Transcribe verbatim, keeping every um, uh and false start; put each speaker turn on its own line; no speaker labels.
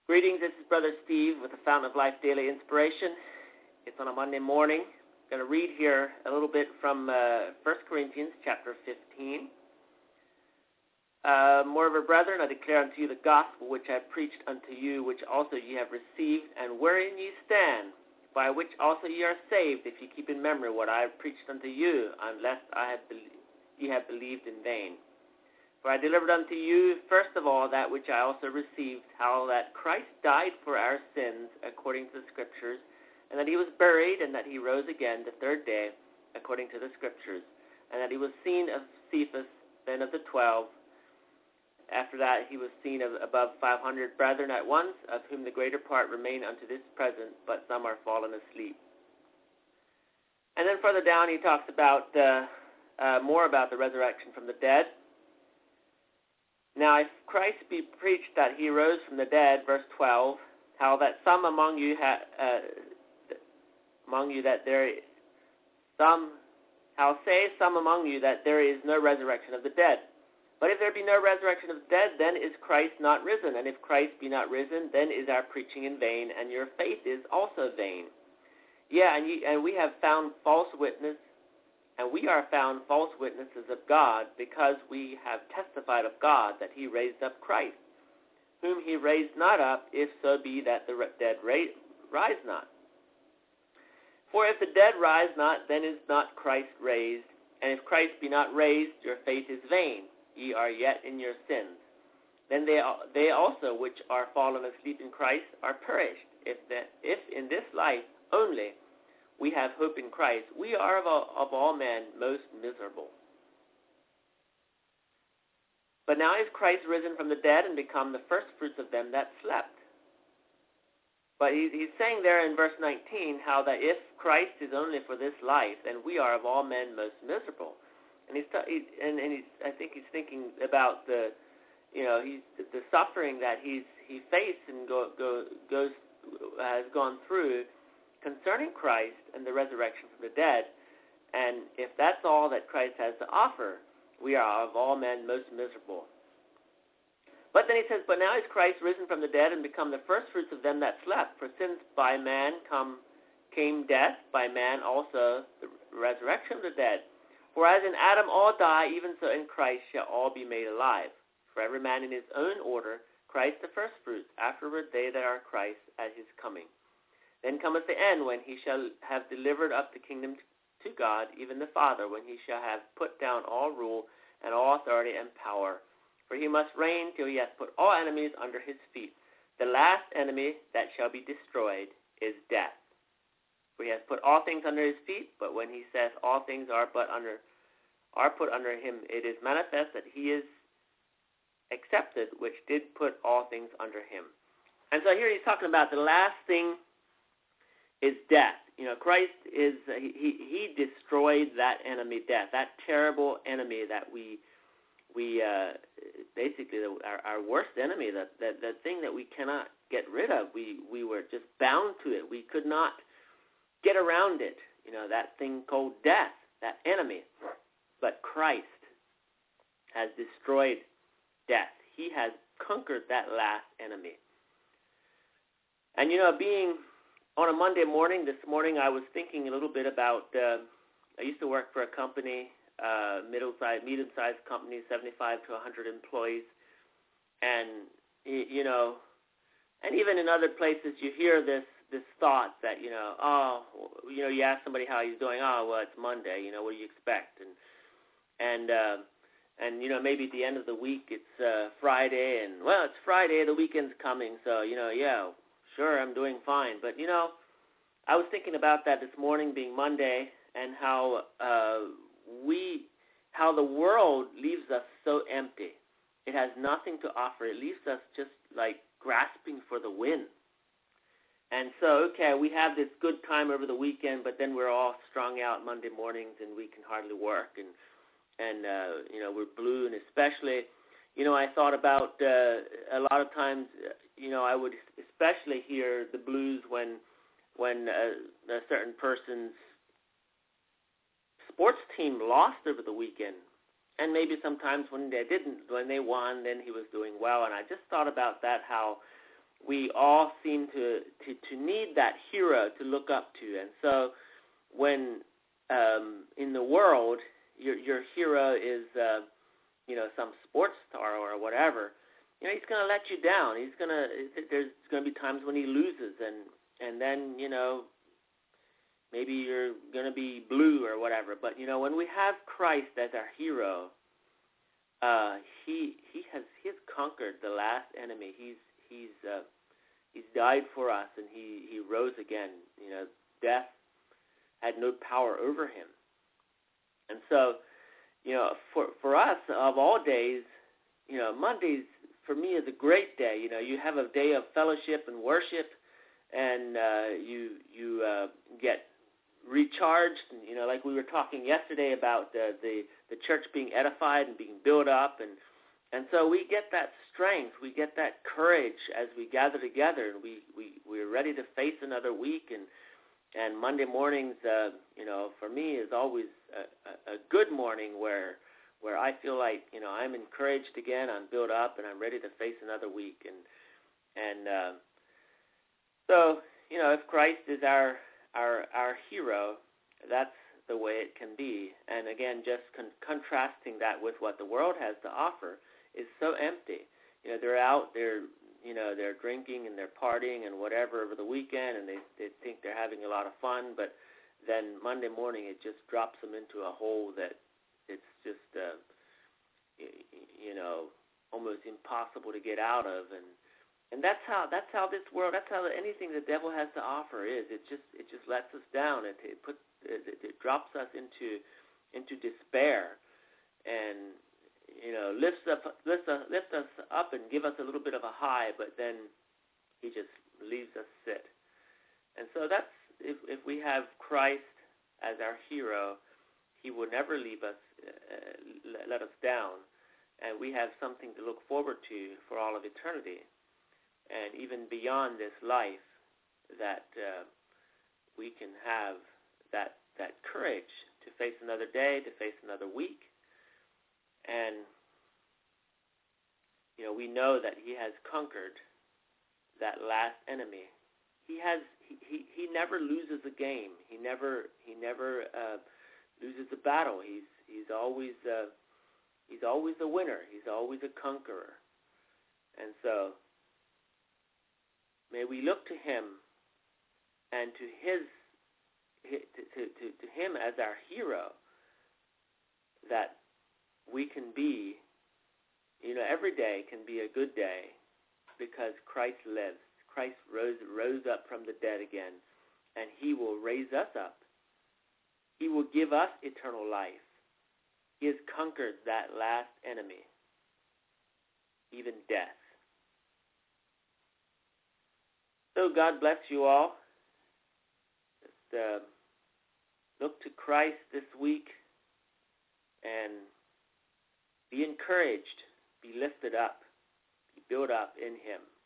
Greetings, this is Brother Steve with the Fountain of Life Daily Inspiration. It's on a Monday morning. I'm going to read here a little bit from uh, First Corinthians chapter fifteen. Uh, Moreover, brethren, I declare unto you the gospel which I preached unto you, which also ye have received, and wherein ye stand, by which also ye are saved, if ye keep in memory what I have preached unto you, unless I have be- ye have believed in vain. For I delivered unto you, first of all, that which I also received, how that Christ died for our sins, according to the Scriptures, and that he was buried, and that he rose again the third day, according to the Scriptures, and that he was seen of Cephas, then of the twelve. After that he was seen of above five hundred brethren at once, of whom the greater part remain unto this present, but some are fallen asleep. And then further down he talks about uh, uh, more about the resurrection from the dead. Now, if Christ be preached that he rose from the dead, verse twelve, how that some among you ha, uh, among you that there some, how say some among you that there is no resurrection of the dead. But if there be no resurrection of the dead, then is Christ not risen? And if Christ be not risen, then is our preaching in vain, and your faith is also vain. Yeah, and, you, and we have found false witness. And we are found false witnesses of God, because we have testified of God that he raised up Christ, whom he raised not up, if so be that the dead rise not. For if the dead rise not, then is not Christ raised. And if Christ be not raised, your faith is vain. Ye are yet in your sins. Then they, they also which are fallen asleep in Christ are perished. If, the, if in this life only we have hope in Christ, we are of all, of all men most miserable. But now is Christ risen from the dead and become the first fruits of them that slept. But he, he's saying there in verse nineteen how that if Christ is only for this life, then we are of all men most miserable. And he's he, and, and he's, I think he's thinking about the, you know, he's the suffering that he's he faced and go, go, goes has gone through concerning Christ and the resurrection from the dead. And if that's all that Christ has to offer, we are of all men most miserable. But then he says, but now is Christ risen from the dead and become the first fruits of them that slept. For since by man come came death, by man also the resurrection of the dead. For as in Adam all die, even so in Christ shall all be made alive. For every man in his own order, Christ the first fruits, afterward they that are Christ at his coming. Then cometh the end, when he shall have delivered up the kingdom to God, even the Father, when he shall have put down all rule and all authority and power. For he must reign till he hath put all enemies under his feet. The last enemy that shall be destroyed is death. For he hath put all things under his feet, but when he saith all things are but under are put under him, it is manifest that he is accepted, which did put all things under him. And so here he's talking about the last thing is death. You know, Christ is, he, he destroyed that enemy, death, that terrible enemy that we, we uh, basically, the, our, our worst enemy, that, that, that thing that we cannot get rid of. We, we were just bound to it. We could not get around it, you know, that thing called death, that enemy. But Christ has destroyed death. He has conquered that last enemy. And, you know, being on a Monday morning, this morning, I was thinking a little bit about, uh, I used to work for a company, uh, middle-sized, medium-sized company, seventy-five to one hundred employees. And, you know, and even in other places, you hear this this thought that, you know, oh, you know, you ask somebody how he's doing, oh, well, it's Monday, you know, what do you expect? And, and, uh, and you know, maybe at the end of the week, it's uh, Friday, and, well, it's Friday, the weekend's coming, so, you know, yeah, sure, I'm doing fine. But, you know, I was thinking about that this morning being Monday, and how uh, we, how the world leaves us so empty. It has nothing to offer. It leaves us just like grasping for the wind. And so, okay, we have this good time over the weekend, but then we're all strung out Monday mornings, and we can hardly work, and and uh, you know, we're blue, and especially, you know, I thought about uh, a lot of times, you know, I would especially hear the blues when when uh, a certain person's sports team lost over the weekend, and maybe sometimes when they didn't, when they won, then he was doing well. And I just thought about that, how we all seem to, to, to need that hero to look up to. And so when um, in the world your your hero is uh, you know, some sports star or whatever, you know, he's going to let you down. He's going to there's going to be times when he loses, and and then, you know, maybe you're going to be blue or whatever. But, you know, when we have Christ as our hero, uh, he he has he has conquered the last enemy. He's he's uh, he's died for us, and he, he rose again. You know, death had no power over him. And so, you know, for for us, of all days, you know, Mondays for me is a great day. You know, you have a day of fellowship and worship, and uh, you you uh, get recharged. And, you know, like we were talking yesterday about the, the the church being edified and being built up, and and so we get that strength, we get that courage as we gather together, and we we we're ready to face another week. And and Monday mornings, uh, you know, for me is always a, a, a good morning where where I feel like, you know, I'm encouraged again, I'm built up, and I'm ready to face another week. And and uh, so, you know, if Christ is our our our hero, that's the way it can be. And again, just con- contrasting that with what the world has to offer is so empty. You know, they're out, they're, you know, they're drinking and they're partying and whatever over the weekend, and they they think they're having a lot of fun, but then Monday morning it just drops them into a hole that it's just, uh, you know, almost impossible to get out of. And and that's how that's how this world, that's how anything the devil has to offer is. It just it just lets us down. It it puts it, it drops us into into despair, and you know, lifts up lifts us lifts us up and give us a little bit of a high, but then he just leaves us sit. And so that's, if if we have Christ as our hero, he will never leave us, uh, let us down, and we have something to look forward to for all of eternity, and even beyond this life, that uh, we can have that that courage to face another day, to face another week. And, you know, we know that he has conquered that last enemy. He has he, he, he never loses a game. He never he never uh, loses a battle. He's he's always uh, he's always a winner. He's always a conqueror. And so may we look to him and to his to to, to, to him as our hero, that we can be, you know, every day can be a good day because Christ lives. Christ rose rose up from the dead again, and he will raise us up. He will give us eternal life. He has conquered that last enemy, even death. So God bless you all. Just uh, look to Christ this week and be encouraged, be lifted up, be built up in him.